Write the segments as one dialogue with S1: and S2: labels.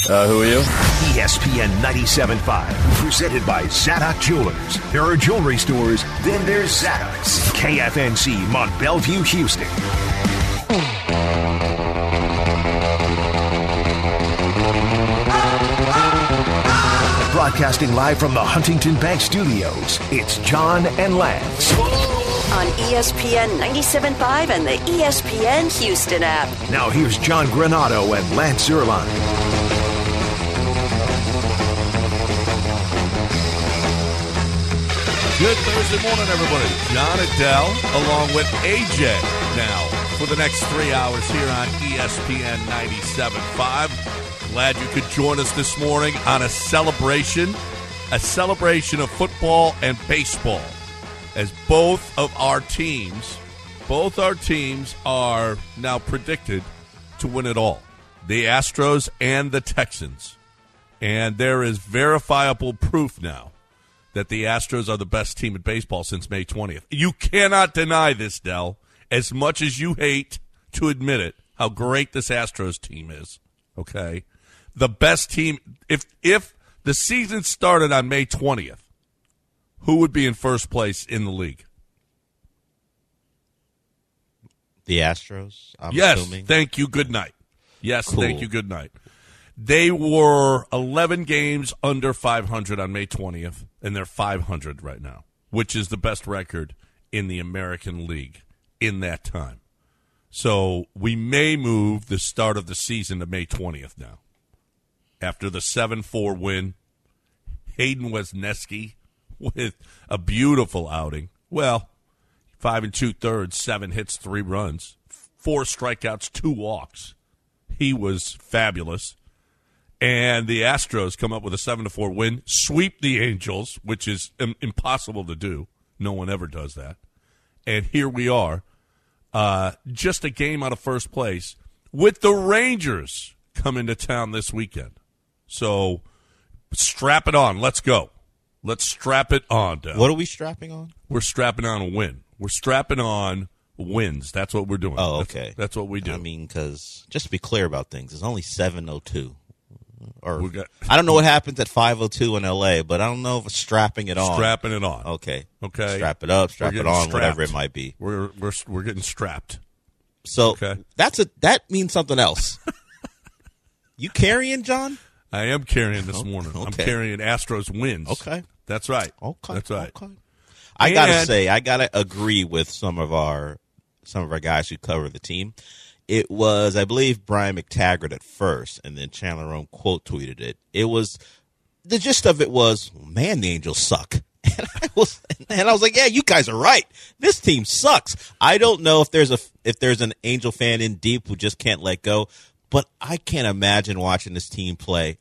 S1: Who are you?
S2: ESPN 97.5, presented by Zadok Jewelers. There are jewelry stores, then there's Zadok's. KFNC, Mont Bellevue, Houston. Broadcasting live from the Huntington Bank Studios, it's John and Lance.
S3: On ESPN 97.5 and the ESPN Houston app.
S2: Now here's John Granado and Lance Zierlein.
S4: Good Thursday morning, everybody. John Adele along with AJ now for the next 3 hours here on ESPN 97.5. Glad you could join us this morning on a celebration of football and baseball, as both our teams are now predicted to win it all, the Astros and the Texans. And there is verifiable proof now that the Astros are the best team in baseball since May 20th. You cannot deny this, Del, as much as you hate to admit it, how great this Astros team is, okay? The best team, if the season started on May 20th, who would be in first place in the league?
S5: The Astros, I'm
S4: yes,
S5: assuming.
S4: Thank you, good night. Yes,
S5: cool.
S4: Thank you, good night. They were 11 games under 500 on May 20th, and they're 500 right now, which is the best record in the American League in that time. So we may move the start of the season to May 20th now. After the 7-4 win, Hayden Wesneski with a beautiful outing. Well, 5 2/3, 7 hits, 3 runs, 4 strikeouts, 2 walks. He was fabulous. And the Astros come up with a 7-4 win, sweep the Angels, which is impossible to do. No one ever does that. And here we are, just a game out of first place, with the Rangers coming to town this weekend. So strap it on. Let's go. Let's strap it on, Del.
S5: What are we strapping on?
S4: We're strapping on a win. We're strapping on wins. That's what we're doing.
S5: Oh, okay.
S4: That's what we do.
S5: I mean, because just to be clear about things, it's only 7:02. Or I don't know what happens at 5:02 in L.A., but I don't know if it's strapping it on.
S4: Strapping it on.
S5: Okay.
S4: Strap
S5: it up, strap it on,
S4: strapped.
S5: whatever it might be.
S4: We're getting strapped.
S5: So
S4: okay.
S5: that means something else. You carrying, John?
S4: I am carrying this morning.
S5: Okay.
S4: I'm carrying Astros wins.
S5: Okay.
S4: That's right.
S5: Okay.
S4: That's right.
S5: Okay. I gotta agree with some of our guys who cover the team. It was, I believe, Brian McTaggart at first, and then Chandler Rome quote tweeted it. It was, the gist of it was, man, the Angels suck. And I was like, yeah, you guys are right. This team sucks. I don't know if there's an Angel fan in deep who just can't let go, but I can't imagine watching that team play,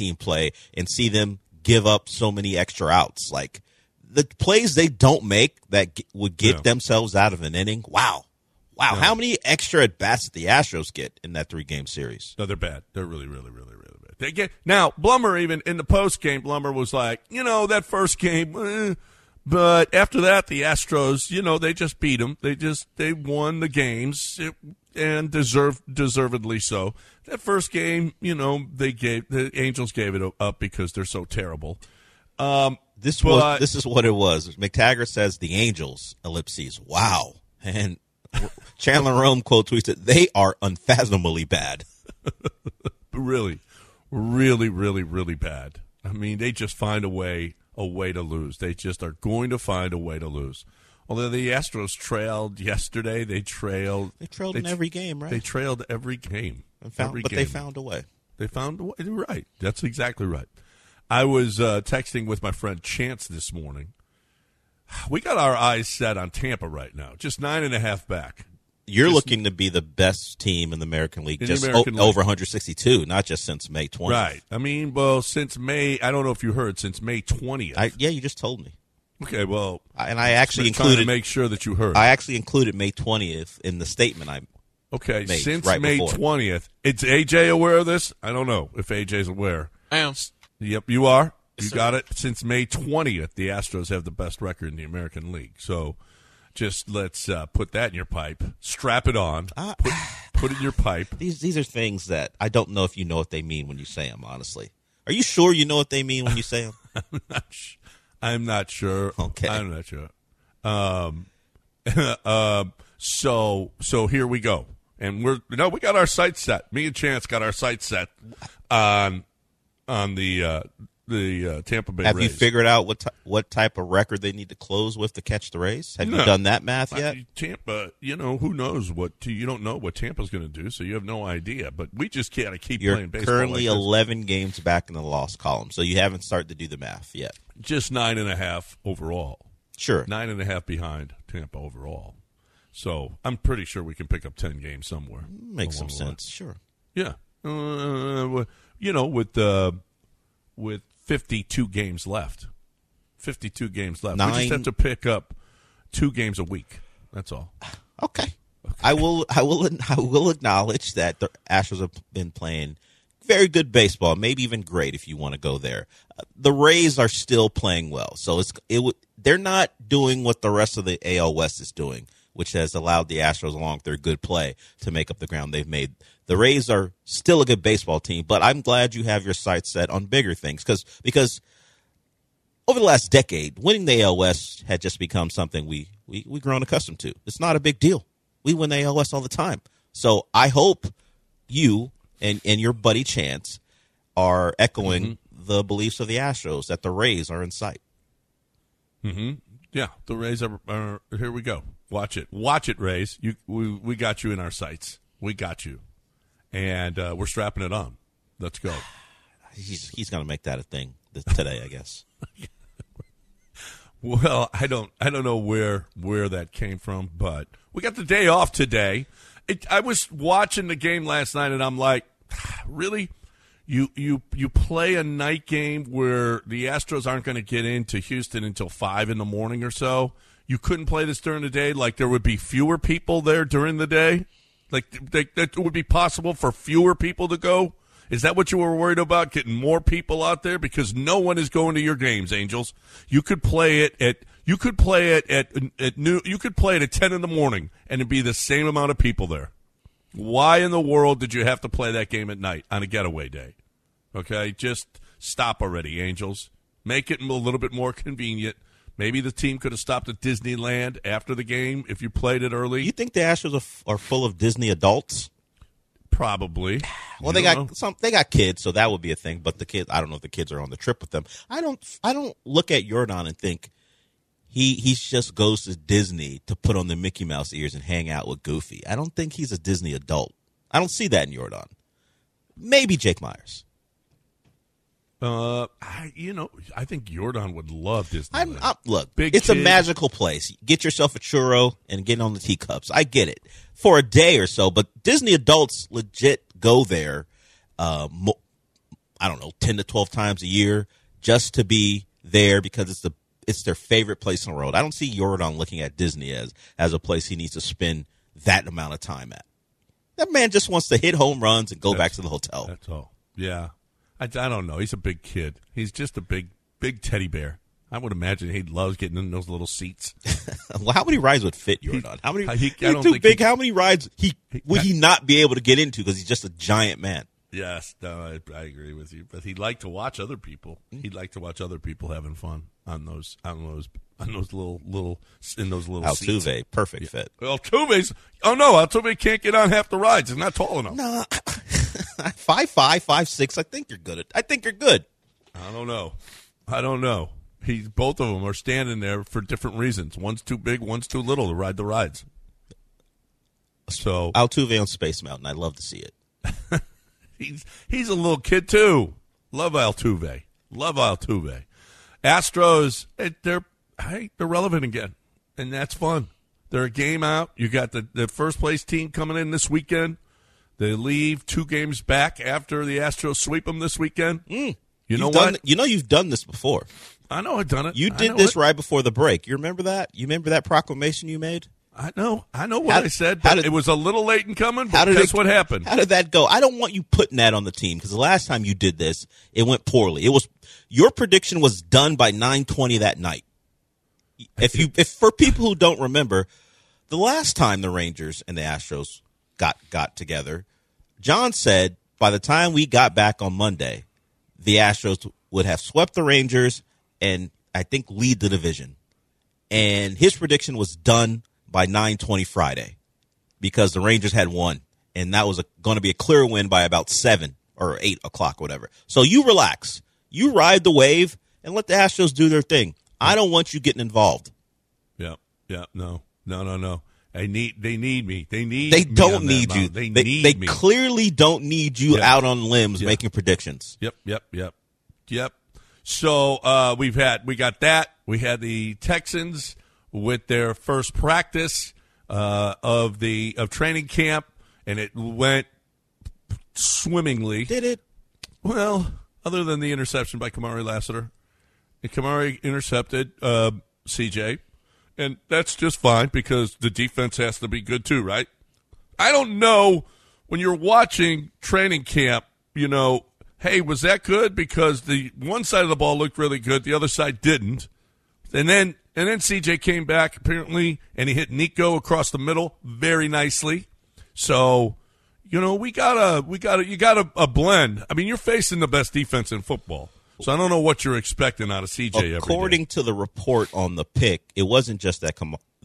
S5: and see them give up so many extra outs. Like, the plays they don't make that would get themselves out of an inning. Wow. Yeah. How many extra at-bats did the Astros get in that 3-game series?
S4: No, they're bad. They're really, really, really, really bad. Now, Blummer, even in the post-game, Blummer was like, that first game, but after that, the Astros, they just beat them. They won the games, and deservedly so. That first game, the Angels gave it up because they're so terrible.
S5: This is what it was. McTaggart says the Angels, ellipses, wow. And Chandler Rome quote tweets it, they are unfathomably bad.
S4: Really, really, really, really bad. I mean, they just find a way to lose. They just are going to find a way to lose. Although the Astros trailed yesterday, they trailed
S5: in every game, right?
S4: They trailed every game.
S5: They found a way.
S4: They found a way. Right. That's exactly right. I was texting with my friend Chance this morning. We got our eyes set on Tampa right now, just 9.5 back.
S5: You're looking to be the best team in the American League, over 162, not just since May 20th.
S4: Right. I mean, well, since May, I don't know if you heard, since May 20th.
S5: Yeah, you just told me.
S4: Okay, well,
S5: and I actually
S4: included to make sure that you heard.
S5: I actually included May 20th in the statement I made
S4: since
S5: right
S4: May
S5: before.
S4: 20th. Is AJ aware of this? I don't know if AJ's aware.
S1: I am.
S4: Yep, you are. You
S1: Yes,
S4: got it. Since May 20th, the Astros have the best record in the American League. So, Just let's put that in your pipe. Strap it on. Put it in your pipe.
S5: These are things that I don't know if you know what they mean when you say them, honestly. Are you sure you know what they mean when you say them?
S4: I'm not sure.
S5: Okay.
S4: I'm not sure. So here we go. And we got our sights set. Me and Chance got our sights set on the Tampa Bay
S5: Have
S4: Rays.
S5: you figured out what type of record they need to close with to catch the Rays? Have you done that math yet?
S4: Tampa, who knows you don't know what Tampa's going to do, so you have no idea. But we just gotta keep playing baseball.
S5: You're currently
S4: like
S5: 11 games back in the loss column, so you haven't started to do the math yet.
S4: Just 9.5 overall.
S5: Sure.
S4: 9.5 behind Tampa overall. So I'm pretty sure we can pick up 10 games somewhere.
S5: Makes some sense. Sure.
S4: Yeah. With 52 games left. 52 games left. We just have to pick up 2 games a week. That's all.
S5: Okay. I will acknowledge that the Astros have been playing very good baseball, maybe even great if you want to go there. The Rays are still playing well, so they're not doing what the rest of the AL West is doing, which has allowed the Astros, along with their good play, to make up the ground they've made. The Rays are still a good baseball team, but I'm glad you have your sights set on bigger things because over the last decade, winning the AL West had just become something we've grown accustomed to. It's not a big deal. We win the AL West all the time. So I hope you and your buddy Chance are echoing the beliefs of the Astros that the Rays are in sight.
S4: Mm-hmm. Yeah, the Rays are here we go. Watch it, Rays. We got you in our sights. We got you, and we're strapping it on. Let's go.
S5: He's going to make that a thing today, I guess.
S4: Well, I don't know where that came from, but we got the day off today. I was watching the game last night, and I'm like, really? You play a night game where the Astros aren't going to get into Houston until 5 in the morning or so? You couldn't play this during the day? Like there would be fewer people there during the day? Like that would be possible for fewer people to go? Is that what you were worried about, getting more people out there? Because no one is going to your games, Angels. You could play it at noon. You could play it at 10 in the morning, and it'd be the same amount of people there. Why in the world did you have to play that game at night on a getaway day? Okay, just stop already, Angels. Make it a little bit more convenient. Maybe the team could have stopped at Disneyland after the game if you played it early.
S5: You think the Astros are full of Disney adults?
S4: Probably.
S5: Well, they got kids, so that would be a thing. But the kids, I don't know if the kids are on the trip with them. I don't look at Yordan and think he just goes to Disney to put on the Mickey Mouse ears and hang out with Goofy. I don't think he's a Disney adult. I don't see that in Yordan. Maybe Jake Myers.
S4: I think Yordan would love Disneyland.
S5: Look, it's a magical place. Get yourself a churro and get on the teacups. I get it for a day or so, but Disney adults legit go there. I don't know, 10 to 12 times a year just to be there because it's their favorite place in the world. I don't see Yordan looking at Disney as a place he needs to spend that amount of time at. That man just wants to hit home runs and go back to the hotel.
S4: That's all. Yeah. I don't know. He's a big kid. He's just a big teddy bear. I would imagine he loves getting in those little seats.
S5: Well, how many rides would fit Yordan? How many?
S4: He's
S5: too big. How many rides would he not be able to get into because he's just a giant man?
S4: Yes, no, I agree with you. But he'd like to watch other people. He'd like to watch other people having fun on those little
S5: Altuve,
S4: seats.
S5: Perfect fit.
S4: Altuve's. Oh no, Altuve can't get on half the rides. He's not tall enough.
S5: No, 5'5", 5'6". I think you're good. I don't know. Both of them are standing there for different reasons. One's too big, one's too little to ride the rides. So Altuve on Space Mountain. I'd love to see it.
S4: He's a little kid too. Love Altuve. Astros, they're relevant again, and that's fun. They're a game out. You got the first place team coming in this weekend. They leave 2 games back after the Astros sweep them this weekend. You know what?
S5: You've done this before.
S4: I know I've done it.
S5: You did this right before the break. You remember that? You remember that proclamation you made?
S4: I know what I said. It was a little late in coming, but guess what happened?
S5: How did that go? I don't want you putting that on the team because the last time you did this, it went poorly. Your prediction was done by 9:20 that night. if for people who don't remember, the last time the Rangers and the Astros got together, John said by the time we got back on Monday, the Astros would have swept the Rangers and I think lead the division. And his prediction was done by 9:20 Friday because the Rangers had won, and that was going to be a clear win by about 7 or 8 o'clock, whatever. So you relax. You ride the wave and let the Astros do their thing. I don't want you getting involved.
S4: Yeah, no. They need me.
S5: They don't need you.
S4: They need
S5: they
S4: me.
S5: clearly don't need you out on limbs making predictions.
S4: Yep. So we got that. We had the Texans with their first practice of training camp, and it went swimmingly.
S5: Did it?
S4: Well, other than the interception by Kamari Lassiter. And Kamari intercepted CJ, and that's just fine because the defense has to be good too, right? I don't know when you're watching training camp, hey, was that good? Because the one side of the ball looked really good, the other side didn't. And then CJ came back apparently, and he hit Nico across the middle very nicely. So, you got a blend. I mean, you're facing the best defense in football. So I don't know what you're expecting out of CJ.
S5: According to the report on the pick, it wasn't just that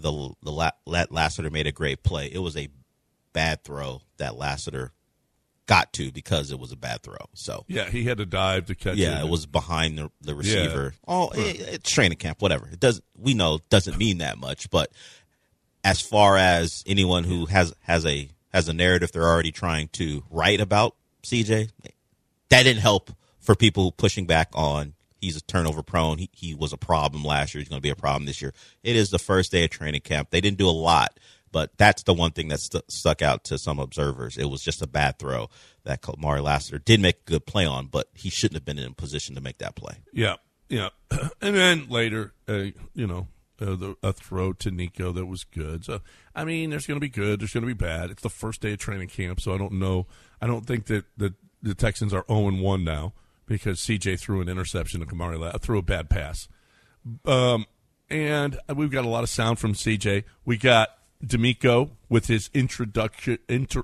S5: Lassiter made a great play. It was a bad throw that Lassiter got to because it was a bad throw. So
S4: yeah, he had to dive to catch it.
S5: Yeah, it was behind the receiver. Yeah. It's training camp, whatever. It doesn't mean that much. But as far as anyone who has a narrative they're already trying to write about CJ, that didn't help for people pushing back on he's a turnover prone. He was a problem last year. He's going to be a problem this year. It is the first day of training camp. They didn't do a lot, but that's the one thing that stuck out to some observers. It was just a bad throw that Kamari Lassiter did make a good play on, but he shouldn't have been in a position to make that play.
S4: Yeah. And then later, a throw to Nico that was good. So, I mean, there's going to be good. There's going to be bad. It's the first day of training camp, so I don't know. I don't think that the Texans are 0-1 now, because CJ threw an interception to Kamari, threw a bad pass. And we've got a lot of sound from CJ. We got D'Amico with his introductory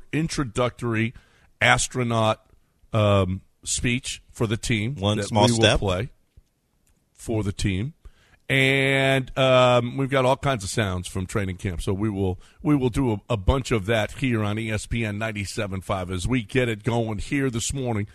S4: astronaut speech for the team.
S5: One small step.
S4: Play for the team. And we've got all kinds of sounds from training camp. So we will do a bunch of that here on ESPN 97.5 as we get it going here this morning.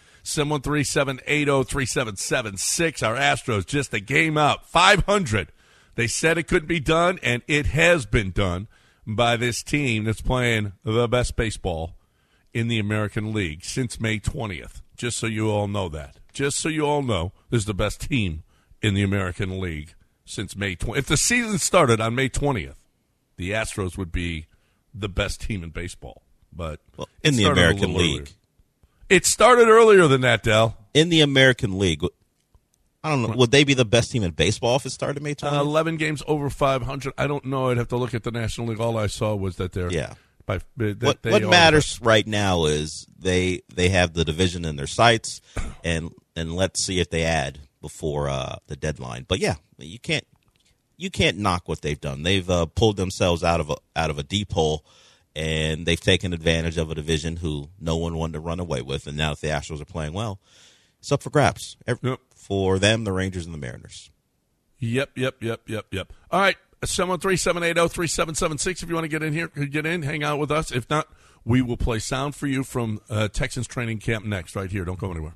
S4: 713-780-3776. Our Astros just a game out, 500. They said it couldn't be done, and it has been done by this team that's playing the best baseball in the American League since May 20th. Just so you all know that. Just so you all know, this is the best team in the American League since May 20th. If the season started on May 20th, the Astros would be the best team in baseball. But
S5: in the American League.
S4: Earlier. It started earlier than that, Del.
S5: In the American League, I don't know. Would they be the best team in baseball if it started May 20th?
S4: 11 games over 500. I don't know. I'd have to look at the National League. All I saw was that they're
S5: What matters right now is they have the division in their sights, and let's see if they add before the deadline. But yeah, you can't knock what they've done. They've pulled themselves out of a deep hole. And they've taken advantage of a division who no one wanted to run away with. And now if the Astros are playing well, it's up for grabs. For them, the Rangers and the Mariners.
S4: Yep. All right, 713-780-3776. If you want to get in here, get in, hang out with us. If not, we will play sound for you from Texans training camp next right here. Don't go anywhere.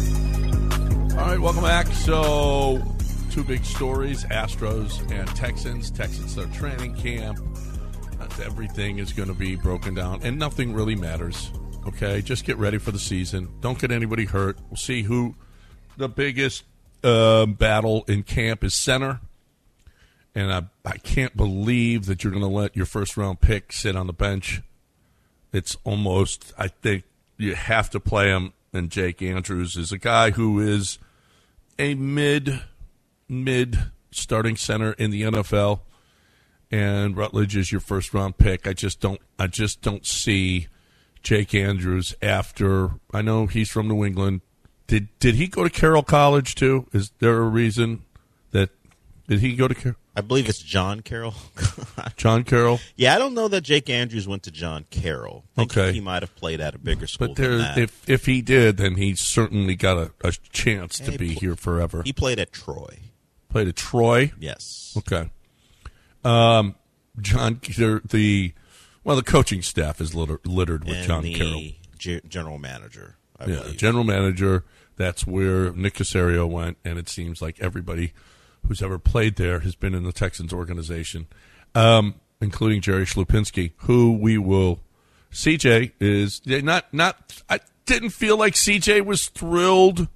S4: All right, welcome back. So, two big stories, Astros and Texans. Texans, their training camp. Everything is going to be broken down, and nothing really matters, okay? Just get ready for the season. Don't get anybody hurt. We'll see who the biggest battle in camp is center, and I can't believe that you're going to let your first-round pick sit on the bench. It's almost, I think you have to play him, and Jake Andrews is a guy who is a mid starting center in the NFL. And Rutledge is your first-round pick. I just don't see Jake Andrews after. I know he's from New England. Did he go to Carroll College too? Is there a reason that did he go to Carroll?
S5: I believe it's John Carroll.
S4: John Carroll?
S5: Yeah, I don't know that Jake Andrews went to John Carroll. I think he might have played at a bigger school than that.
S4: If he did, then he's certainly got a chance to be here forever.
S5: He played at Troy.
S4: Played at Troy?
S5: Yes.
S4: Okay. The coaching staff is littered with John Carroll.
S5: General manager, I believe.
S4: General manager. That's where Nick Caserio went, and it seems like everybody who's ever played there has been in the Texans organization, including Jerry Schlupinski, who we will. CJ is not. I didn't feel like CJ was thrilled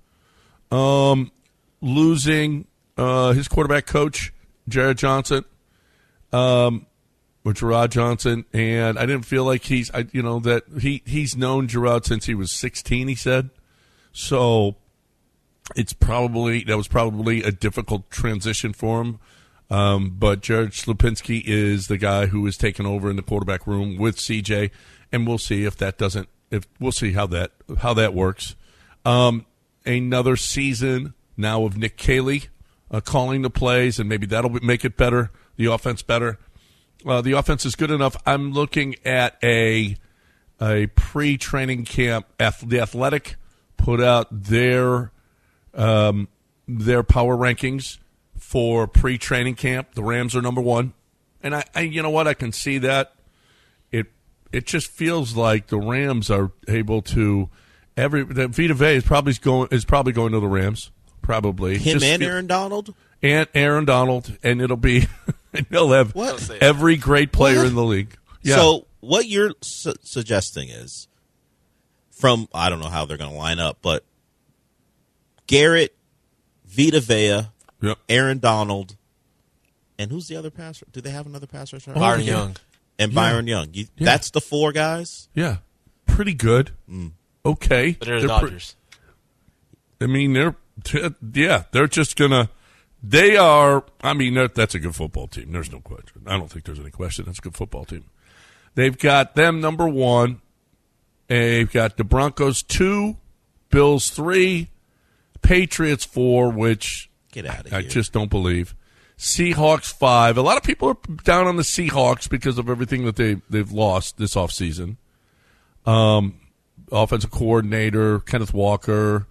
S4: losing his quarterback coach, Gerard Johnson, or Gerard Johnson, and I didn't feel like he's known Gerard since he was 16. He said. So that was probably a difficult transition for him. But Jared Schlupinski is the guy who is taking over in the quarterback room with CJ, and we'll see we'll see how that works. Another season now of Nick Caley calling the plays, and maybe that'll make it better, the offense better. The offense is good enough. I'm looking at a pre-training camp. The Athletic put out their power rankings for pre-training camp. The Rams are number 1, and I you know what, I can see that. It just feels like the Rams are able to. Vita Vea is probably going to the Rams. Probably
S5: Aaron Donald
S4: and Aaron Donald, and it'll be they'll have every great player in the league. Yeah.
S5: So what you're suggesting is, I don't know how they're going to line up, but Garrett, Vita Vea, Aaron Donald, and who's the other passer? Do they have another passer?
S1: Byron Young.
S5: And Byron Young. That's the 4 guys?
S4: Yeah. Pretty good. Okay.
S1: But they're the Dodgers.
S4: They're just going to – that's a good football team. There's no question. I don't think there's any question. That's a good football team. They've got them number 1. They've got the Broncos 2, Bills 3, Patriots 4, which
S5: get out of here.
S4: I just don't believe. Seahawks 5. A lot of people are down on the Seahawks because of everything that they've lost this offseason. Offensive coordinator Kenneth Walker.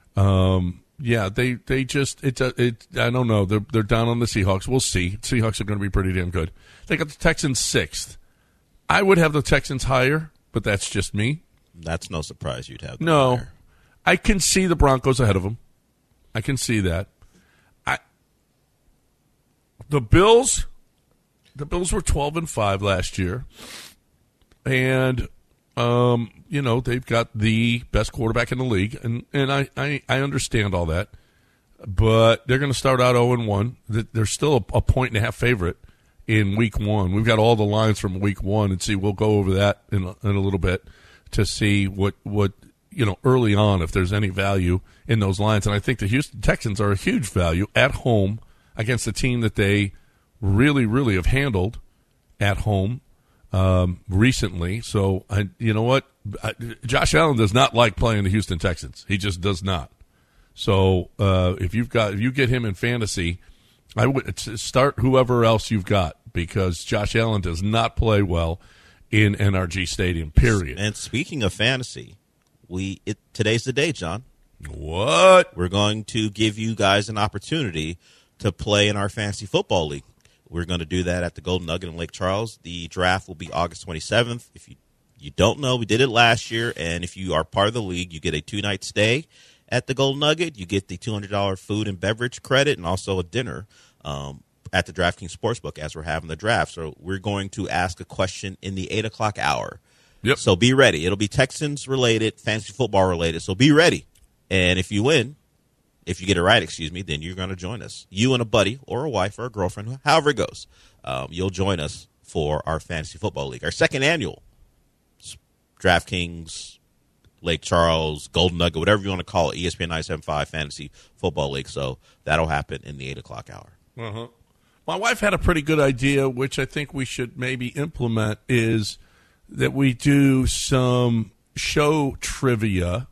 S4: They just I don't know. They're down on the Seahawks. We'll see. Seahawks are going to be pretty damn good. They got the Texans 6th. I would have the Texans higher, but that's just me.
S5: That's no surprise you'd have them higher.
S4: I can see the Broncos ahead of them. I can see that. The Bills were 12-5 last year, and they've got the best quarterback in the league, and I understand all that, but they're going to start out 0-1. They're still a 1.5 favorite in Week 1. We've got all the lines from Week 1, and we'll go over that in a little bit to see what early on if there's any value in those lines. And I think the Houston Texans are a huge value at home against a team that they really, really have handled at home recently. So, you know what? Josh Allen does not like playing the Houston Texans. He just does not. So, if you get him in fantasy, I would start whoever else you've got, because Josh Allen does not play well in NRG Stadium, period.
S5: And speaking of fantasy, today's the day, John.
S4: What?
S5: We're going to give you guys an opportunity to play in our fantasy football league. We're going to do that at the Golden Nugget in Lake Charles. The draft will be August 27th. If you don't know, we did it last year, and if you are part of the league, you get a 2-night stay at the Golden Nugget. You get the $200 food and beverage credit and also a dinner at the DraftKings Sportsbook as we're having the draft. So we're going to ask a question in the 8 o'clock hour.
S4: Yep.
S5: So be ready. It'll be Texans-related, fantasy football-related, so be ready. And if you win, if you get it right, then you're going to join us. You and a buddy or a wife or a girlfriend, however it goes, you'll join us for our fantasy football league, our second annual DraftKings, Lake Charles, Golden Nugget, whatever you want to call it, ESPN 97.5 Fantasy Football League. So that'll happen in the 8 o'clock hour.
S4: Uh-huh. My wife had a pretty good idea, which I think we should maybe implement, is that we do some show trivia.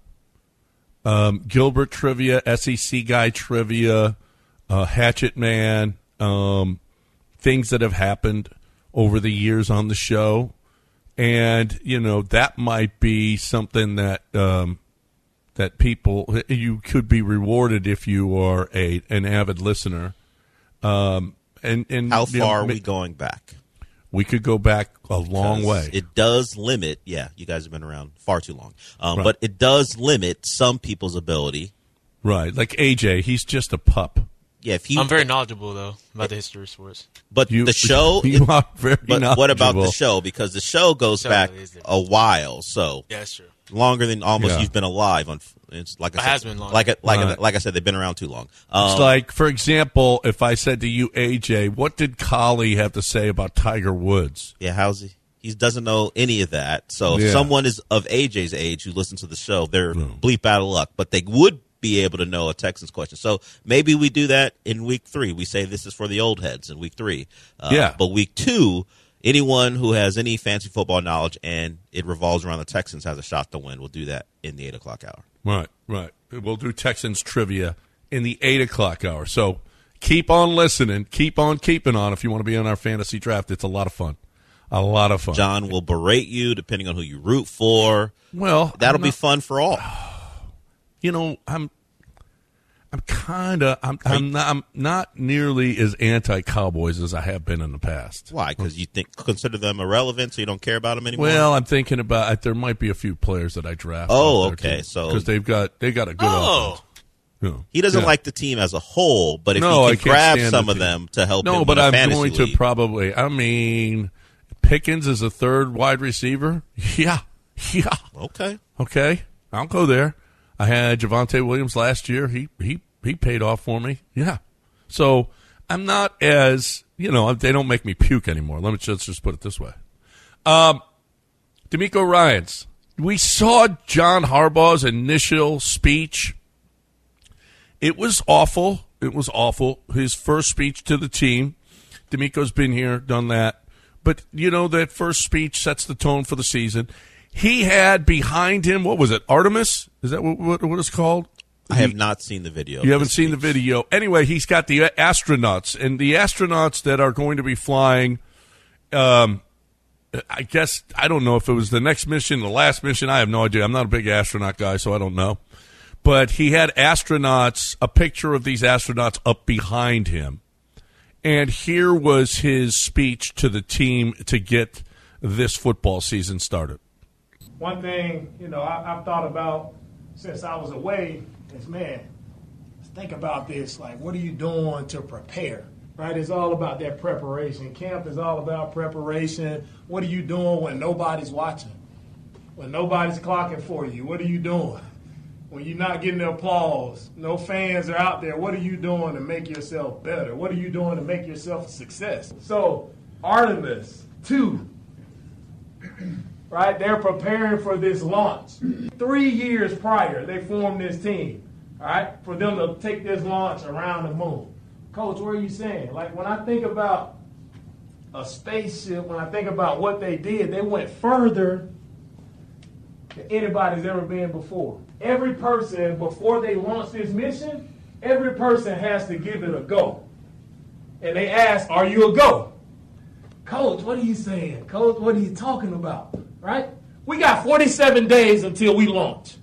S4: Gilbert trivia, SEC guy trivia, Hatchet Man, things that have happened over the years on the show. And, that might be something that that people, you could be rewarded if you are an avid listener. And
S5: how far are we going back?
S4: We could go back a long way.
S5: It does limit, you guys have been around far too long. But it does limit some people's ability. Right,
S4: like AJ, he's just a pup.
S5: Yeah,
S1: I'm very knowledgeable, though, about the history of sports.
S5: But the show...
S4: You are very knowledgeable.
S5: What about the show? Because the show goes back a while, so...
S1: Yeah, that's true.
S5: Longer than almost you've been alive. It's like I said,
S1: has been long.
S5: like I said, they've been around too long.
S4: It's like, for example, if I said to you, AJ, what did Collie have to say about Tiger Woods?
S5: Yeah, how's he? He doesn't know any of that. So if someone is of AJ's age who listens to the show, they're bleep out of luck. But they would be able to know a Texans question. So maybe we do that in week 3. We say this is for the old heads in week 3. But week 2, anyone who has any fancy football knowledge and it revolves around the Texans has a shot to win. We'll do that in the 8 o'clock hour.
S4: Right. We'll do Texans trivia in the 8 o'clock hour. So keep on listening. Keep on keeping on if you want to be on our fantasy draft. It's a lot of fun.
S5: John will berate you depending on who you root for.
S4: Well,
S5: that'll be fun for all.
S4: I'm not nearly as anti-Cowboys as I have been in the past.
S5: Why? Because you consider them irrelevant, so you don't care about them anymore?
S4: Well, I'm thinking about there might be a few players that I draft.
S5: Oh, okay. So
S4: because they got a good offense.
S5: He doesn't like the team as a whole, but if he can grab some of them to help him
S4: but
S5: win a
S4: I'm
S5: fantasy
S4: going
S5: league.
S4: to probably. I mean, Pickens is a third wide receiver. Yeah. Okay. I'll go there. I had Javonte Williams last year. He paid off for me. Yeah. So I'm not as, they don't make me puke anymore. Let's just put it this way. DeMeco Ryans. We saw John Harbaugh's initial speech. It was awful. His first speech to the team. DeMeco's been here, done that. But, that first speech sets the tone for the season. He had behind him, what was it, Artemis? Is that what it's called?
S5: I have not seen the video.
S4: You haven't seen the video. Anyway, he's got the astronauts, and the astronauts that are going to be flying, I guess, I don't know if it was the next mission, the last mission. I have no idea. I'm not a big astronaut guy, so I don't know. But he had astronauts, a picture of these astronauts up behind him. And here was his speech to the team to get this football season started.
S6: One thing, I've thought about since I was away is, think about this. Like, what are you doing to prepare? Right? It's all about that preparation. Camp is all about preparation. What are you doing when nobody's watching? When nobody's clocking for you? What are you doing? When you're not getting the applause, no fans are out there, what are you doing to make yourself better? What are you doing to make yourself a success? So, Artemis, 2. Right? They're preparing for this launch. 3 years prior, they formed this team, all right, for them to take this launch around the moon. Coach, what are you saying? Like, when I think about a spaceship, when I think about what they did, they went further than anybody's ever been before. Every person, before they launch this mission, every person has to give it a go. And they ask, are you a go? Coach, what are you saying? Coach, what are you talking about? Right? We got 47 days until we launch.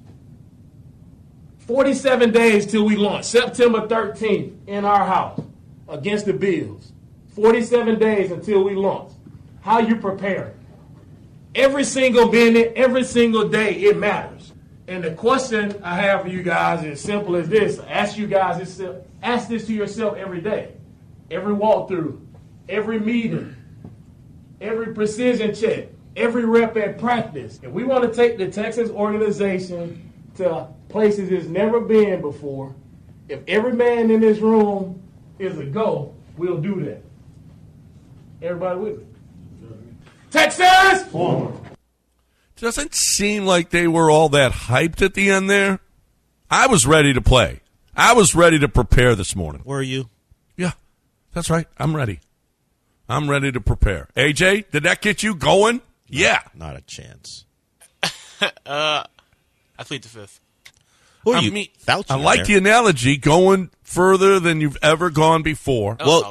S6: 47 days till we launch. September 13th in our house against the Bills. 47 days until we launch. How you preparing? Every single minute, every single day, it matters. And the question I have for you guys is simple as this. Ask this to yourself every day. Every walkthrough, every meeting, every precision check, every rep at practice. If we want to take the Texans organization to places it's never been before, if every man in this room is a go, we'll do that. Everybody with me? Texans! Forward.
S4: Doesn't seem like they were all that hyped at the end there. I was ready to play. I was ready to prepare this morning.
S5: Were you?
S4: Yeah, that's right. I'm ready. I'm ready to prepare. AJ, did that get you going? Yeah.
S5: Not a chance.
S1: I plead the fifth.
S5: Who are you? Fauci
S4: I like the analogy, going further than you've ever gone before.
S1: Solid.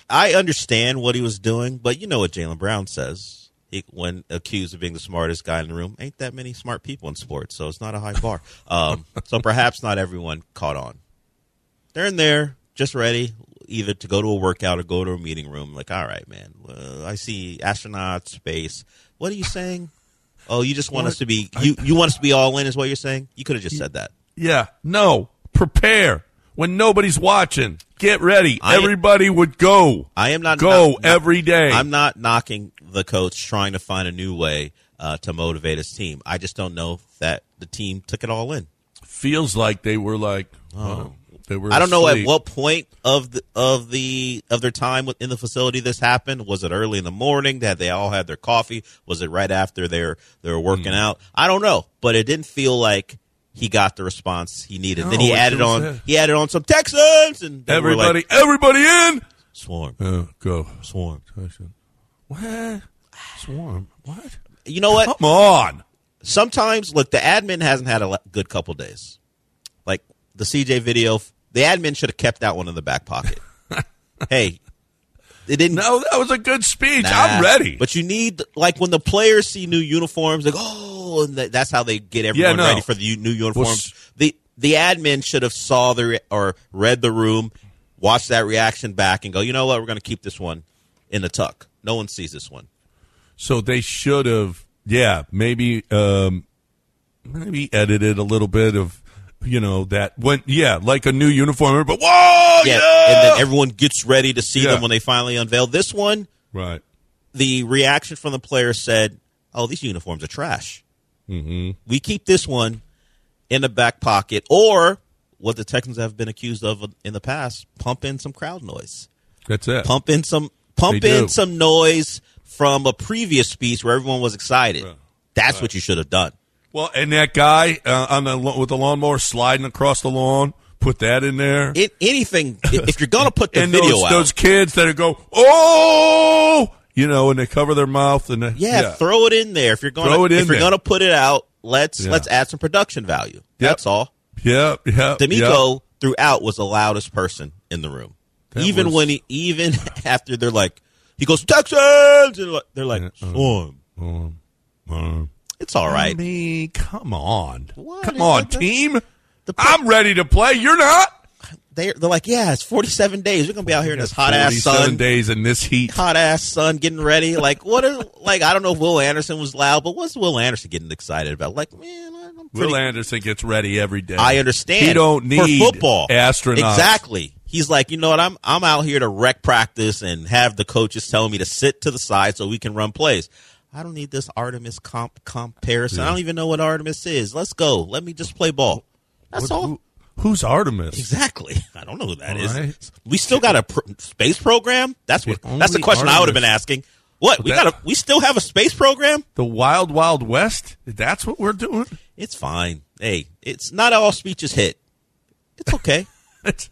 S5: I understand what he was doing, but you know what Jaylen Brown says when accused of being the smartest guy in the room. Ain't that many smart people in sports, so it's not a high bar. So perhaps not everyone caught on. They're in there, just ready, either to go to a workout or go to a meeting room. Like, all right, man, I see astronauts, space. What are you saying? Oh, you just want us to be you want us to be all in is what you're saying? You could have just said that.
S4: Yeah. No. Prepare. When nobody's watching, get ready. Everybody would go.
S5: I am not
S4: every day.
S5: I'm not knocking the coach trying to find a new way to motivate his team. I just don't know that the team took it all in.
S4: Feels like they were like, they were.
S5: I don't know
S4: asleep.
S5: at what point of their time in the facility this happened. Was it early in the morning that they all had their coffee? Was it right after they were working out? I don't know, but it didn't feel like he got the response he needed.
S4: No,
S5: then he added on some Texans and
S4: everybody in
S5: Swarm.
S4: Go
S5: Swarm.
S4: What? Swarm. What?
S5: You know what?
S4: Come on.
S5: Sometimes, look, the admin hasn't had a good couple days. Like the CJ video, the admin should have kept that one in the back pocket. Hey, it didn't.
S4: No, that was a good speech. I'm ready.
S5: But you need, like, when the players see new uniforms, like, and that's how they get everyone ready for the new uniforms. The admin should have read the room, watched that reaction back, and go, you know what? We're going to keep this one in the tuck. No one sees this one.
S4: So they should have, maybe edited a little bit of, that went, like a new uniform. But whoa,
S5: and then everyone gets ready to see them when they finally unveil this one.
S4: Right.
S5: The reaction from the players said, "Oh, these uniforms are trash.
S4: Mm-hmm.
S5: We keep this one in the back pocket," or what the Texans have been accused of in the past: pump in some crowd noise.
S4: That's it.
S5: Pump in some noise from a previous speech where everyone was excited. That's what you should have done.
S4: Well, and that guy with the lawnmower sliding across the lawn, put that in there.
S5: Anything, if you're going to put the
S4: and
S5: video out.
S4: Those kids that go, oh, and they cover their mouth. And
S5: throw it in there. If you're going to put it out, let's add some production value. That's all.
S4: Yep.
S5: D'Amico throughout was the loudest person in the room. Even after they're like, he goes, Texans! And they're like, Swarm. It's all right.
S4: I mean, come on.
S5: What?
S4: Come on, team. I'm ready to play. You're not?
S5: They're like, it's 47 days. We're going to be out here in this hot-ass sun.
S4: 47 days in this heat.
S5: Hot-ass sun, getting ready. Like, I don't know if Will Anderson was loud, but what's Will Anderson getting excited about? Like, man,
S4: Will Anderson gets ready every day.
S5: I understand.
S4: He don't need
S5: for football.
S4: Astronauts.
S5: Exactly. He's like, you know what? I'm out here to rec practice and have the coaches telling me to sit to the side so we can run plays. I don't need this Artemis comparison. I don't even know what Artemis is. Let's go. Let me just play ball. That's all.
S4: Who's Artemis?
S5: Exactly. I don't know who that is.
S4: Right.
S5: We still got a space program? That's the question I would have been asking. What? We still have a space program?
S4: The Wild Wild West? That's what we're doing?
S5: It's fine. Hey, it's not all speeches hit. It's okay.
S4: It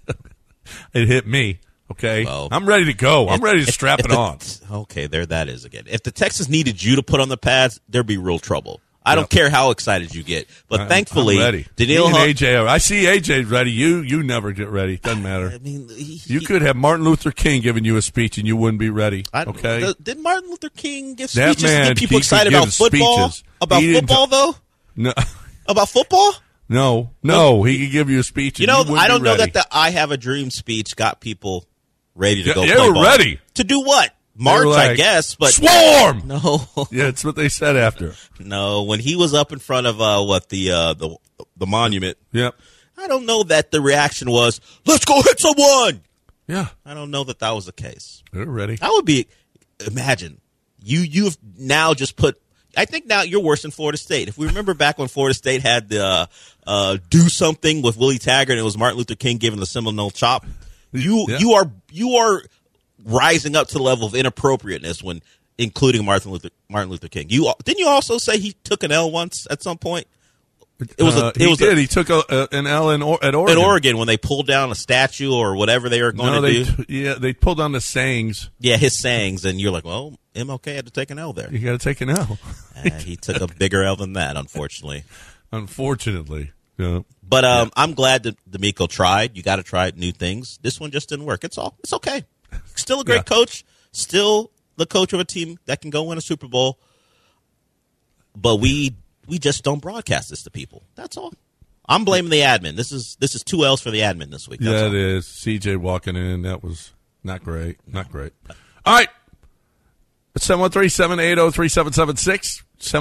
S4: hit me. Okay,
S5: well,
S4: I'm ready to go. I'm ready to strap it on.
S5: Okay, there that is again. If the Texans needed you to put on the pads, there'd be real trouble. I don't care how excited you get, but thankfully,
S4: I'm ready.
S5: Daniil
S4: AJ, I see AJ's ready. You never get ready. Doesn't matter.
S5: I mean,
S4: you could have Martin Luther King giving you a speech and you wouldn't be ready. Okay,
S5: did Martin Luther King give
S4: that
S5: speeches
S4: man,
S5: to get people excited about football?
S4: Speeches.
S5: About football, though?
S4: No.
S5: About football?
S4: No. He could give you a speech. And
S5: I don't know that the "I Have a Dream" speech got people ready to go play
S4: ball.
S5: They were ready. To do what? March, I guess, but
S4: Swarm.
S5: No.
S4: Yeah, that's what they said after.
S5: No, when he was up in front of the monument.
S4: Yep.
S5: I don't know that the reaction was, "Let's go hit someone."
S4: Yeah.
S5: I don't know that was the case.
S4: They're ready.
S5: I would be. Imagine you've now just put. I think now you're worse than Florida State. If we remember back when Florida State had the do something with Willie Taggart and it was Martin Luther King giving the Seminole chop. You are rising up to the level of inappropriateness when including Martin Luther King. Didn't you also say he took an L once at some point? He took
S4: an L at Oregon.
S5: In Oregon when they pulled down a statue or whatever they were going to
S4: do. They pulled down the sayings.
S5: Yeah, his sayings, and you're like, well, MLK had to take an L there.
S4: You got to take an L.
S5: He took a bigger L than that, unfortunately.
S4: Yeah.
S5: But I'm glad that D'Amico tried. You got to try new things. This one just didn't work. It's okay. still a great coach, still the coach of a team that can go win a Super Bowl. But we just don't broadcast this to people. That's all. I'm blaming the admin. This is 2 L's for the admin this week. That's
S4: yeah,
S5: all.
S4: it is. CJ walking in, that was not great. Not great. All right. 713-780-3776.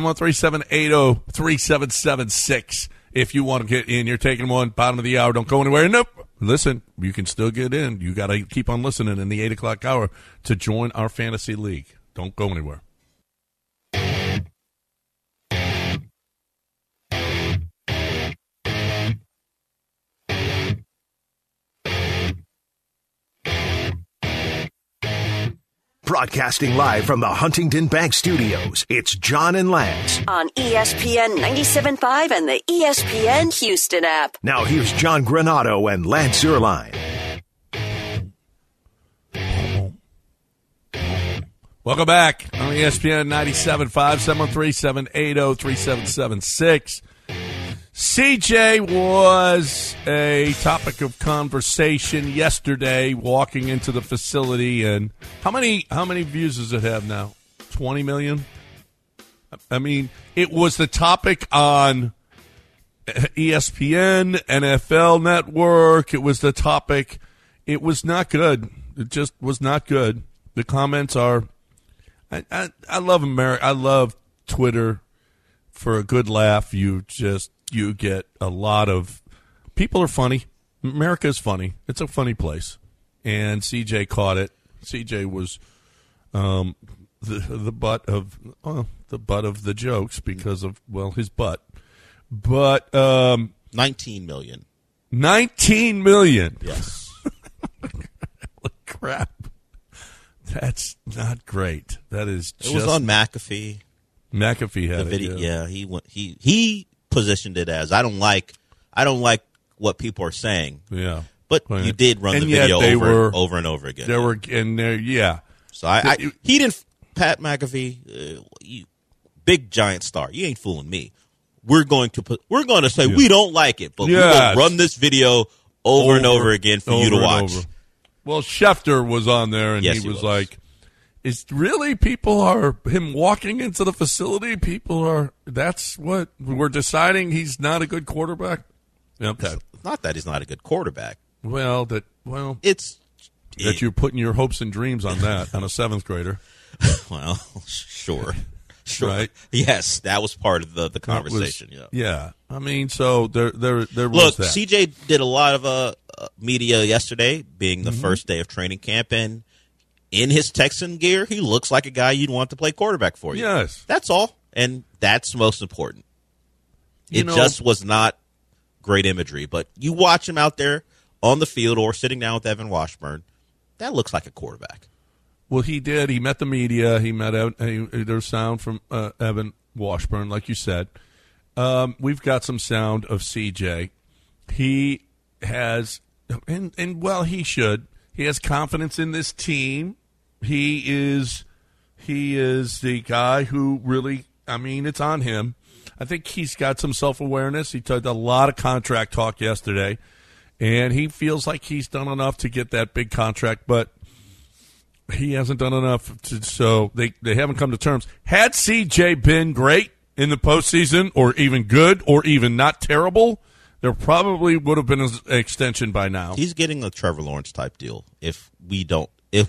S4: 713-780-3776. If you want to get in, you're taking one, bottom of the hour. Don't go anywhere. Nope. Listen, you can still get in. You got to keep on listening in the 8 o'clock hour to join our fantasy league. Don't go anywhere.
S2: Broadcasting live from the Huntington Bank Studios, it's John and Lance.
S3: On ESPN 97.5 and the ESPN Houston app.
S2: Now here's John Granado and Lance Zierlein.
S4: Welcome back on ESPN 97.5, 713-780-3776. CJ was a topic of conversation yesterday walking into the facility, and how many views does it have now? 20 million? I mean, it was the topic on ESPN, NFL Network. It was the topic. It was not good. It just was not good. The comments are, I love America. I love Twitter for a good laugh. You get a lot of people are funny. America is funny. It's a funny place, and CJ caught it. CJ was the butt of the jokes because of his butt. But
S5: 19 million.
S4: 19 million.
S5: Yes.
S4: Crap. That's not great. That is.
S5: It was on McAfee.
S4: McAfee had
S5: the video.
S4: it.
S5: Yeah, he positioned it as I don't like what people are saying.
S4: Yeah,
S5: but you did run the video over and over again.
S4: There were and there, yeah.
S5: So he didn't. Pat McAfee, big giant star. You ain't fooling me. We're going to say we don't like it, but we're going to run this video over and over again for you to watch.
S4: Well, Schefter was on there, and
S5: yes,
S4: he was like, "Is really people are him walking into the facility? People are. That's what we're deciding. He's not a good quarterback. Okay,
S5: it's not that he's not a good quarterback.
S4: It's that you're putting your hopes and dreams on that on a 7th grader.
S5: Well, sure,
S4: right?
S5: Yes, that was part of the conversation.
S4: Yeah. I mean, so there was
S5: Look,
S4: that.
S5: CJ did a lot of media yesterday, being the first day of training camp, and in his Texan gear, he looks like a guy you'd want to play quarterback for you.
S4: Yes.
S5: That's all, and that's most important. It just was not great imagery, but you watch him out there on the field or sitting down with Evan Washburn, that looks like a quarterback.
S4: Well, he did. He met the media. He met there's sound from Evan Washburn, like you said. We've got some sound of CJ. He has, and well, he should. He has confidence in this team. He is the guy who really, I mean, it's on him. I think he's got some self-awareness. He took a lot of contract talk yesterday, and he feels like he's done enough to get that big contract, but he hasn't done enough, so they haven't come to terms. Had CJ been great in the postseason, or even good, or even not terrible, there probably would have been an extension by now.
S5: He's getting a Trevor Lawrence type deal if we don't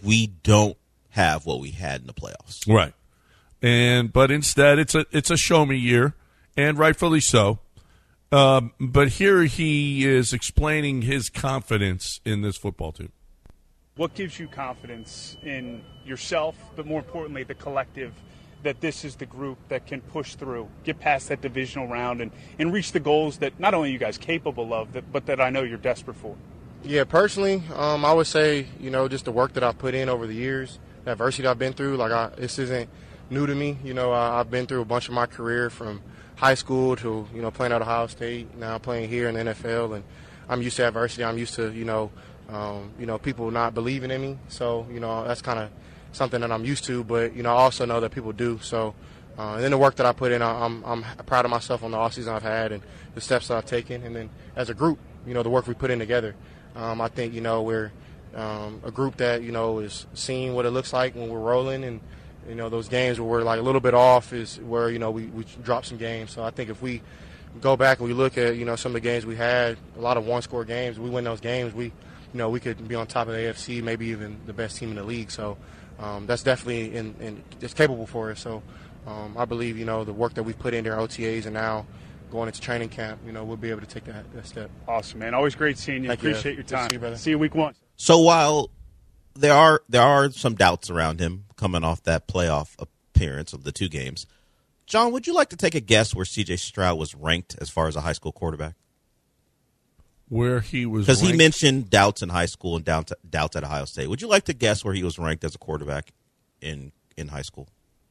S5: have what we had in the playoffs.
S4: Right. But instead it's a show me year, and rightfully so. But here he is explaining his confidence in this football team.
S7: What gives you confidence in yourself, but more importantly, the collective, that this is the group that can push through, get past that divisional round, and reach the goals that not only you guys capable of, but that I know you're desperate for?
S8: Yeah, personally, I would say, just the work that I've put in over the years, the adversity I've been through. This isn't new to me. I've been through a bunch of my career from high school to, playing at Ohio State, now playing here in the NFL, and I'm used to adversity. I'm used to, people not believing in me. So, that's kind of something that I'm used to, but, I also know that people do. So, and then the work that I put in, I'm proud of myself on the offseason I've had and the steps that I've taken. And then as a group, the work we put in together, I think, we're a group that, you know, is seeing what it looks like when we're rolling, and, you know, those games where we're like a little bit off is where, you know, we drop some games. So I think if we go back and we look at, you know, some of the games we had, a lot of one-score games, we win those games, we could be on top of the AFC, maybe even the best team in the league. So that's definitely it's capable for us. So I believe, you know, the work that we've put in there, OTAs, and now going into training camp, you know, we'll be able to take that step.
S7: Awesome, man. Always great seeing you. Appreciate your time. See you week 1.
S5: So while there are some doubts around him coming off that playoff appearance of the 2 games, John, would you like to take a guess where C.J. Stroud was ranked as far as a high school quarterback?
S4: Where he was,
S5: because he mentioned doubts in high school and doubts at Ohio State. Would you like to guess where he was ranked as a quarterback in high school?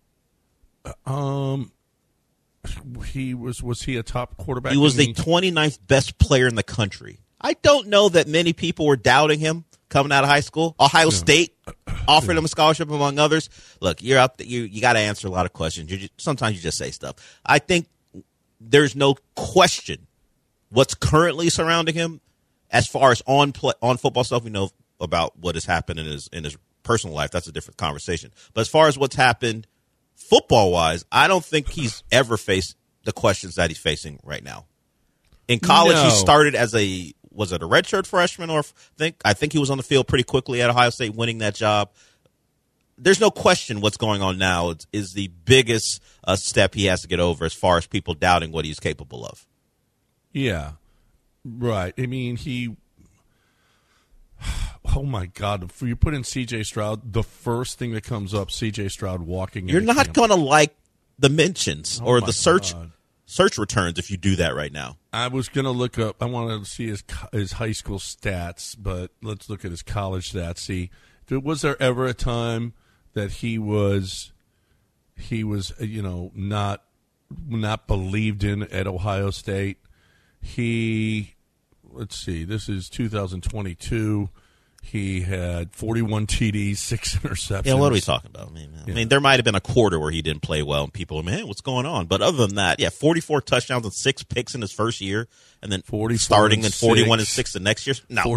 S4: Was he a top quarterback?
S5: He was the 29th best player in the country. I don't know that many people were doubting him coming out of high school. Ohio State offered him a scholarship, among others. Look, you're up. You got to answer a lot of questions. Sometimes you just say stuff. I think there's no question what's currently surrounding him as far as on football stuff. We know about what has happened in his personal life. That's a different conversation. But as far as what's happened football-wise, I don't think he's ever faced the questions that he's facing right now. In college, he started as a redshirt freshman, or I think he was on the field pretty quickly at Ohio State, winning that job. There's no question what's going on now is the biggest step he has to get over as far as people doubting what he's capable of.
S4: Yeah, right. I mean, oh my God! If you put in C.J. Stroud, the first thing that comes up, C.J. Stroud walking.
S5: You're not going to like the mentions or the search returns if you do that right now.
S4: I was going to look up. I wanted to see his high school stats, but let's look at his college stats. See, was there ever a time that he was not believed in at Ohio State? Let's see, this is 2022. He had 41 TDs, 6 interceptions.
S5: Yeah, what are we talking about? I mean, there might have been a quarter where he didn't play well, and people were, man, what's going on? But other than that, 44 touchdowns and 6 picks in his first year, and then starting in 41 and 6 the next year. No.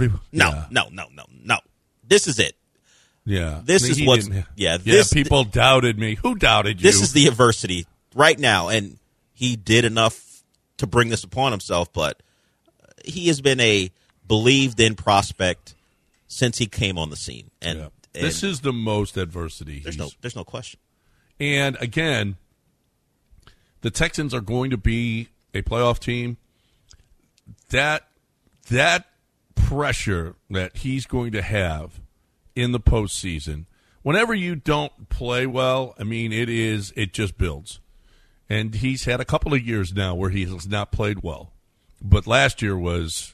S5: This is it.
S4: Yeah.
S5: This is what.
S4: People doubted me. Who doubted you?
S5: This is the adversity right now, and he did enough to bring this upon himself, but he has been a believed-in prospect since he came on the scene. And
S4: this is the most adversity.
S5: There's no question.
S4: And again, the Texans are going to be a playoff team. That pressure that he's going to have in the postseason, whenever you don't play well, I mean, it just builds. And he's had a couple of years now where he has not played well. But last year was,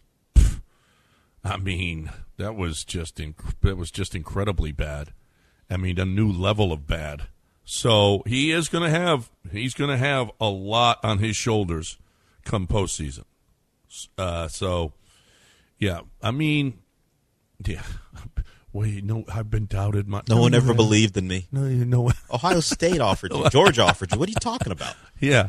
S4: that was just incredibly bad. I mean, a new level of bad. So he's going to have a lot on his shoulders come postseason. Wait, no, I've been doubted.
S5: No one ever believed in me.
S4: No.
S5: Ohio State offered you. Georgia offered you. What are you talking about?
S4: Yeah.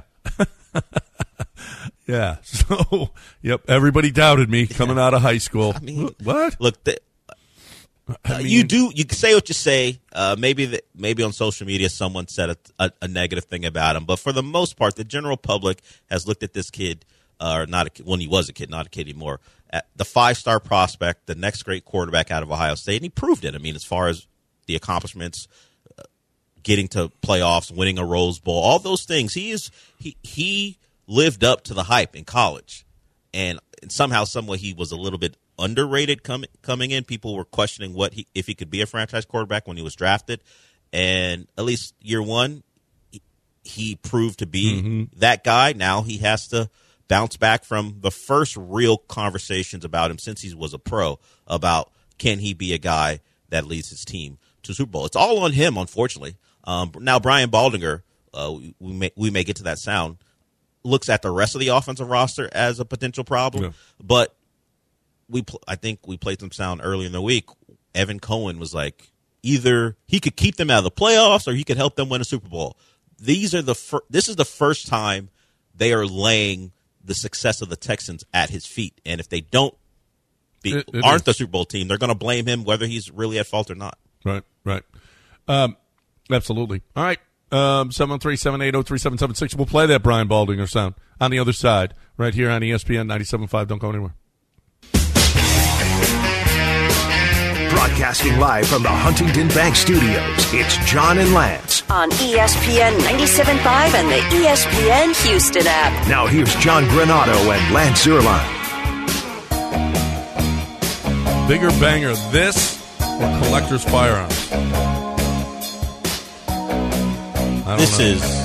S4: Yeah. So, everybody doubted me coming out of high school.
S5: I mean,
S4: what?
S5: Look, you say what you say. Maybe on social media someone said a negative thing about him, but for the most part, the general public has looked at this kid, when he was a kid, not a kid anymore, at the 5-star prospect, the next great quarterback out of Ohio State, and he proved it. I mean, as far as the accomplishments, getting to playoffs, winning a Rose Bowl, all those things, he lived up to the hype in college, and somehow, someway, he was a little bit underrated coming in. People were questioning if he could be a franchise quarterback when he was drafted, and at least year one, he proved to be that guy. Now he has to bounce back from the first real conversations about him since he was a pro about can he be a guy that leads his team to Super Bowl. It's all on him, unfortunately. Now Brian Baldinger, we may get to that sound, looks at the rest of the offensive roster as a potential problem, but I think we played some sound earlier in the week. Evan Cohen was like, either he could keep them out of the playoffs or he could help them win a Super Bowl. This is the first time they are laying the success of the Texans at his feet, and if they don't aren't the Super Bowl team, they're going to blame him whether he's really at fault or not.
S4: Right. Absolutely. All right. 713-780-3776. We'll play that Brian Baldinger sound on the other side, right here on ESPN 97.5. Don't go anywhere.
S2: Broadcasting live from the Huntington Bank Studios, it's John and Lance.
S3: On ESPN 97.5 and the ESPN Houston app.
S2: Now here's John Granado and Lance Zierlein.
S4: Bigger banger, this or Collector's Firearms?
S5: This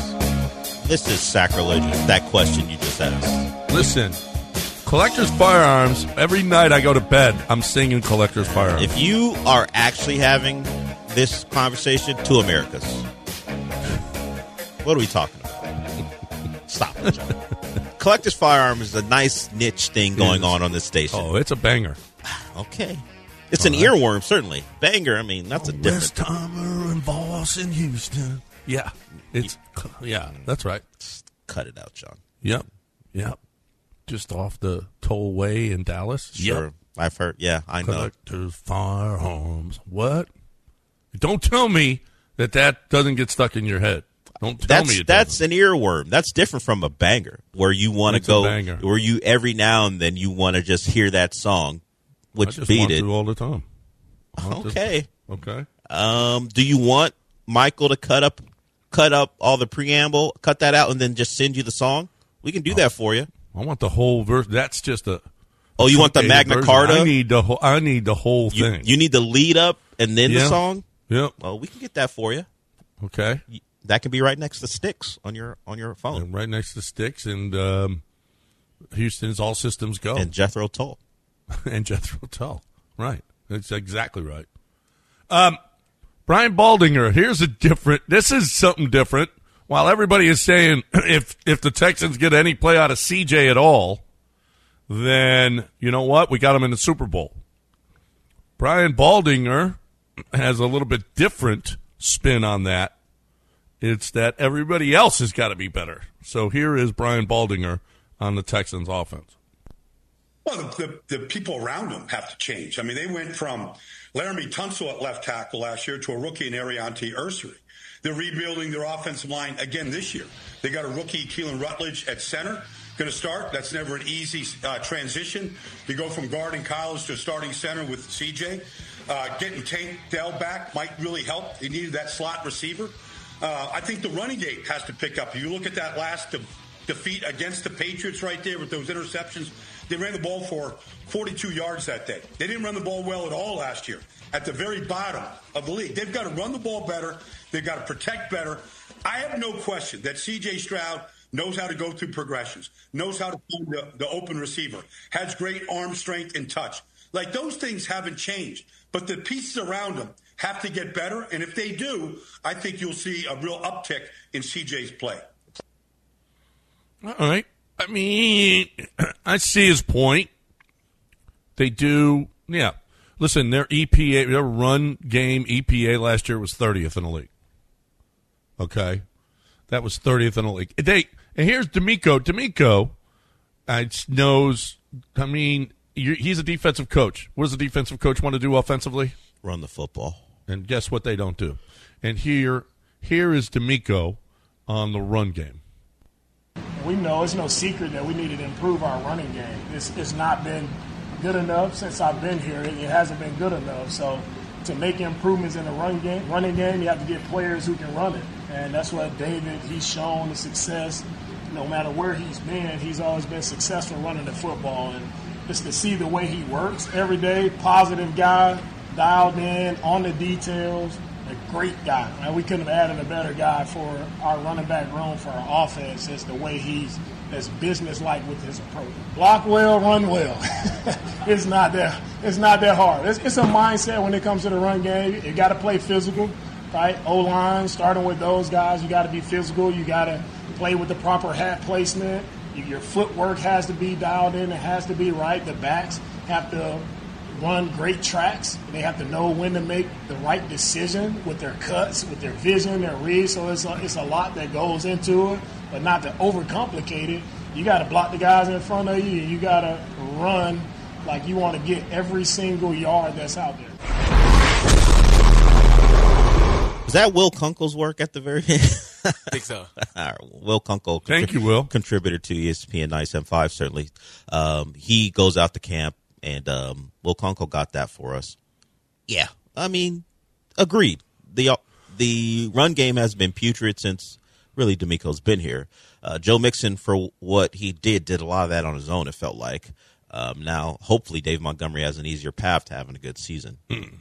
S5: is sacrilegious, that question you just asked.
S4: Listen, Collector's Firearms, every night I go to bed, I'm singing Collector's Firearms.
S5: If you are actually having this conversation, to Americas. What are we talking about? Stop it, John. Collector's Firearms is a nice niche thing going on this station.
S4: Oh, it's a banger.
S5: Okay. It's an earworm, certainly. Banger, I mean, that's a different...
S4: Westheimer and Voss in Houston. Yeah. That's right.
S5: Cut it out, John.
S4: Yep. Just off the tollway in Dallas.
S5: Sure.
S4: Yep.
S5: I've heard. Yeah, I know.
S4: Collector's Firearms. What? Don't tell me that doesn't get stuck in your head. Don't tell me it
S5: that's
S4: doesn't.
S5: an earworm. That's different from a banger, where you want to go, where you every now and then you want to just hear that song, which
S4: I just
S5: beat
S4: want
S5: it
S4: to all the time.
S5: Okay.
S4: Okay.
S5: Do you want Michael to cut up all the preamble, cut that out, and then just send you the song? We can do that for you.
S4: I want the whole verse. That's just a.
S5: Oh, you want the Magna
S4: version.
S5: Carta?
S4: I need the whole thing.
S5: You need the lead up and then the song.
S4: Yep.
S5: Well, we can get that for you.
S4: Okay.
S5: That can be right next to Styx on your phone.
S4: And right next to Styx and Houston's All Systems Go
S5: and Jethro Tull.
S4: And Jethro Tull. Right. That's exactly right. Brian Baldinger. This is something different. While everybody is saying if the Texans get any play out of CJ at all, then you know what? We got him in the Super Bowl. Brian Baldinger has a little bit different spin on that. It's that everybody else has got to be better. So here is Brian Baldinger on the Texans offense.
S9: Well, the people around him have to change. I mean, they went from Laramie Tunsil at left tackle last year to a rookie in Ariante Ursary. They're rebuilding their offensive line again this year. They got a rookie, Keelan Rutledge, at center. Going to start. That's never an easy transition. You go from guard in college to starting center with CJ. Getting Tank Dell back might really help. He needed that slot receiver. I think the running game has to pick up. If you look at that last defeat against the Patriots right there with those interceptions, they ran the ball for 42 yards that day. They didn't run the ball well at all last year. At the very bottom of the league. They've got to run the ball better. They've got to protect better. I have no question that C.J. Stroud knows how to go through progressions, knows how to find the open receiver, has great arm strength and touch. Like, those things haven't changed. But the pieces around him have to get better. And if they do, I think you'll see a real uptick in C.J.'s play.
S4: All right. I mean, I see his point. They do, yeah. Listen, their run game EPA last year was 30th in the league. Okay? That was 30th in the league. And here's D'Amico. D'Amico knows, I mean, he's a defensive coach. What does a defensive coach want to do offensively?
S5: Run the football.
S4: And guess what they don't do? And here is D'Amico on the run game.
S10: We know it's no secret that we needed to improve our running game. It's not been good enough since I've been here. It hasn't been good enough. So to make improvements in the running game, you have to get players who can run it. And that's what David, he's shown the success. No matter where he's been, he's always been successful running the football. And just to see the way he works every day, positive guy, dialed in, on the details, a great guy. And we couldn't have added a better guy for our running back room for our offense. It's the way he's as business-like with his approach. Block well, run well. It's not that hard. It's a mindset when it comes to the run game. You got to play physical, right? O-line, starting with those guys, you got to be physical. You got to play with the proper hat placement. Your footwork has to be dialed in. It has to be right. The backs have to run great tracks. They have to know when to make the right decision with their cuts, with their vision, their reads. So it's a lot that goes into it, but not to overcomplicate it. You got to block the guys in front of you. You got to run Like, you want to get every single yard that's out there.
S5: Was that Will Kunkel's work at the very end?
S1: I think so.
S5: Will Kunkel.
S4: Thank you, Will.
S5: Contributor to ESPN 97.5, certainly. He goes out to camp, and Will Kunkel got that for us. Yeah, I mean, agreed. The run game has been putrid since really D'Amico's been here. Joe Mixon, for what he did a lot of that on his own, it felt like. Now, hopefully, Dave Montgomery has an easier path to having a good season.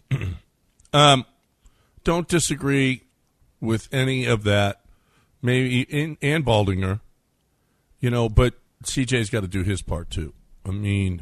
S4: Don't disagree with any of that. Maybe and Baldinger, but CJ's got to do his part too. I mean,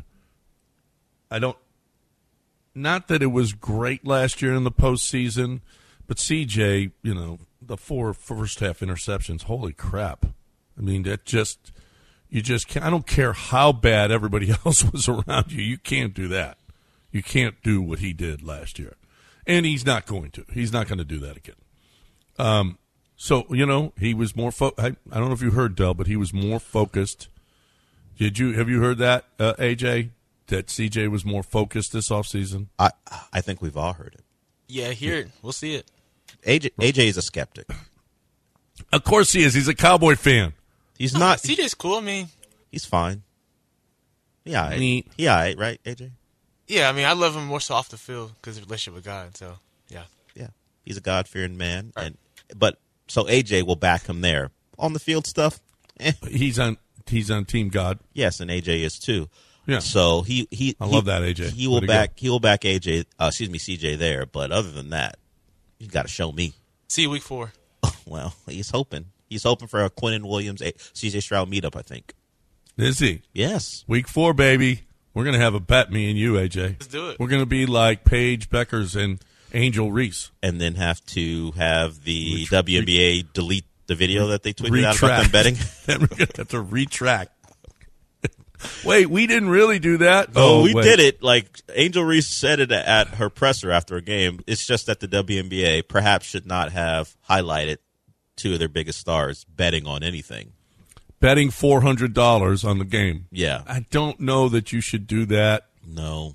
S4: not that it was great last year in the postseason, but CJ, the 4 first half interceptions, holy crap. I mean, you just can't. I don't care how bad everybody else was around you. You can't do that. You can't do what he did last year. And he's not going to. He's not going to do that again. So, he was more I don't know if you heard, Del, but he was more focused. Have you heard that, AJ, that CJ was more focused this offseason?
S5: I think we've all heard it.
S1: Yeah, hear it. We'll see it.
S5: AJ is a skeptic.
S4: Of course he is. He's a Cowboy fan.
S5: He's not.
S1: CJ's cool. I mean,
S5: he's fine. Yeah, all right, right, AJ?
S1: Yeah, I mean, I love him more so off the field because of his relationship with God. So, yeah.
S5: Yeah, he's a God-fearing man.
S1: Right.
S5: So AJ will back him there. On the field stuff,
S4: He's on Team God.
S5: Yes, and AJ is too.
S4: Yeah.
S5: So
S4: I love that, AJ.
S5: He will back AJ. CJ there. But other than that, you got to show me.
S1: See you week 4.
S5: Well, he's hoping. He's hoping for a Quinnen Williams, CJ Stroud meetup, I think.
S4: Is he?
S5: Yes.
S4: Week 4, baby. We're going to have a bet, me and you, AJ.
S1: Let's do it.
S4: We're going to be like Paige Beckers and Angel Reese.
S5: And then have to have the WNBA delete the video that they tweeted out about them betting.
S4: Then we're going to have to retract. Wait, we didn't really do that?
S5: We did it. Like, Angel Reese said it at her presser after a game. It's just that the WNBA perhaps should not have highlighted 2 of their biggest stars betting on anything.
S4: Betting $400 on the game.
S5: Yeah.
S4: I don't know that you should do that.
S5: No.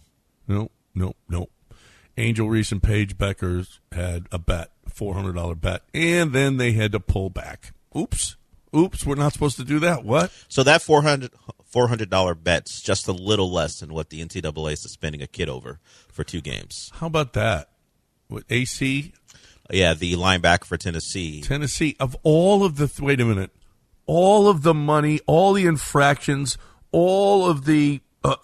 S4: Angel Reese and Paige Beckers had a bet, $400 bet, and then they had to pull back. Oops, we're not supposed to do that. What?
S5: So that $400 bet's just a little less than what the NCAA is suspending a kid over for 2 games.
S4: How about that? What, AC?
S5: Yeah, the linebacker for Tennessee.
S4: Tennessee, of all of the wait a minute. All of the money, all the infractions, all of the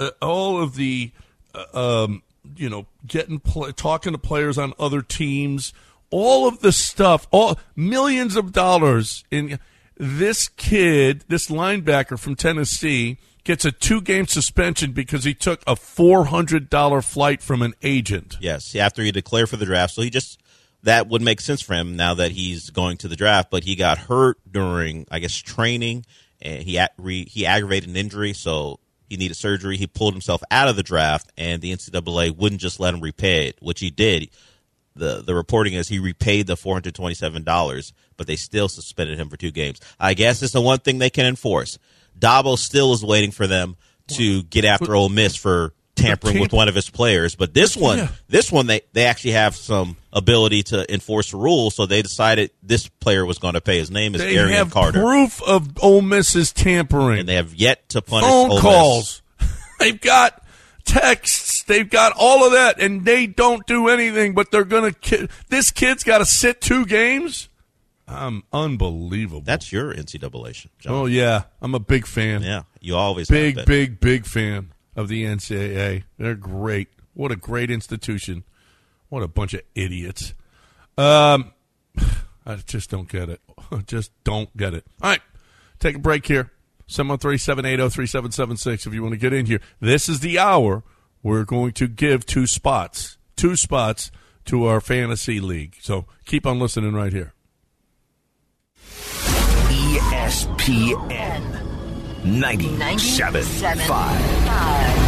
S4: talking to players on other teams, all of the stuff, all millions of dollars in this kid, this linebacker from Tennessee gets a 2-game suspension because he took a $400 flight from an agent.
S5: Yes, after he declared for the draft. So that would make sense for him now that he's going to the draft, but he got hurt during, I guess, training, and he aggravated an injury, so he needed surgery. He pulled himself out of the draft, and the NCAA wouldn't just let him repay it, which he did. The reporting is he repaid the $427, but they still suspended him for 2 games. I guess it's the one thing they can enforce. Dabo still is waiting for them to get after Ole Miss for tampering with one of his players, but this one they actually have some ability to enforce the rules, so they decided this player was going to pay. His name is Arian Carter.
S4: They have proof of Ole Miss's tampering,
S5: and they have yet to punish
S4: phone calls. They've got texts. They've got all of that, and they don't do anything. But they're going to. This kid's got to sit 2 games. Unbelievable.
S5: That's your NCAA, John.
S4: Oh yeah, I'm a big fan.
S5: Yeah, you always
S4: big fan of the NCAA. They're great. What a great institution. What a bunch of idiots. I just don't get it. Just don't get it. All right, take a break here. 713-780-3776 if you want to get in here. This is the hour we're going to give 2 spots to our fantasy league. So keep on listening right here.
S2: ESPN 97.5.